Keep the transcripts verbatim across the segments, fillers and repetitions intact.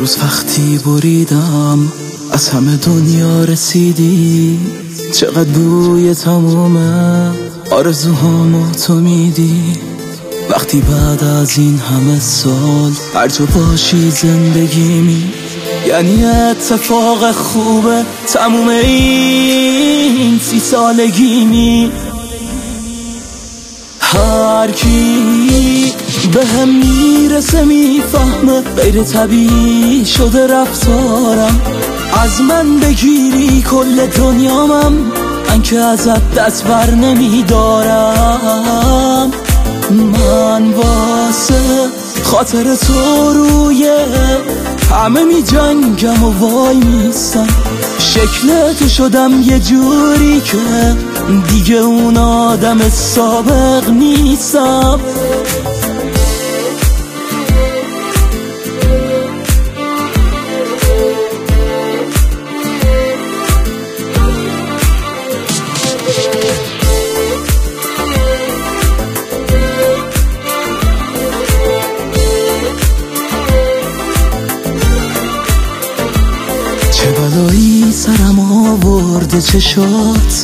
روز وقتی بریدم از همه دنیا رسیدی، چقدر بوی تمومه آرزوهامو تو میدی. وقتی بعد از این همه سال هر جا باشی زندگیمی، یعنی اتفاق خوبه تموم این سی سالگیمی. هر کی به هم میرسه میفهمه غیر طبیعی شده رفتارم. از من بگیری کل دنیامم، من که ازت دست بر نمیدارم. من واسه خاطر تو روی همه می جنگم و وای میستم. شکل تو شدم یه جوری که دیگه اون آدم سابق نیستم. چه بلایی سرم آورده چشات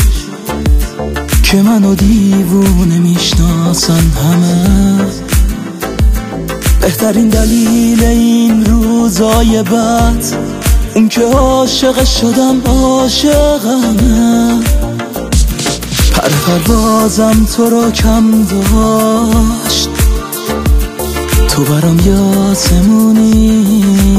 که منو دیوونه میشناسن همه. بهترین دلیل این روزای بد اون که عاشق شدم عاشقمه. پر پروازم تو رو کم داشت، تو برام یاسمونی.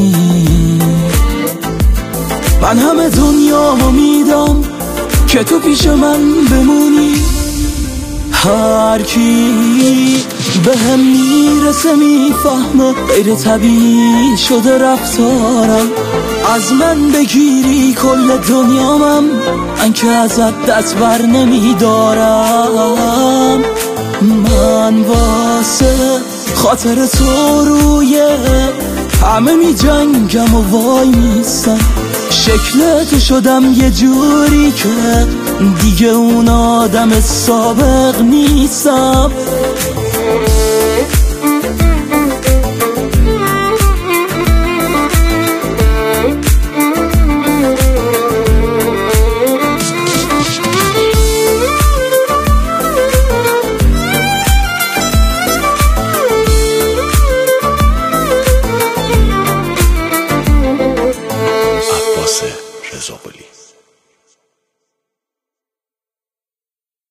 من همه دنیا میدم که تو پیش من بمونی. هر کی به هم میرسه میفهمه غیر طبیعی شده رفتارم. از من بگیری کل دنیامم، من که ازت دست بر نمیدارم. من واسه خاطر تو روی همه می جنگم و وای میستم. شکل تو شدم یه جوری که دیگه اون آدم سابق نیستم. رضا قلی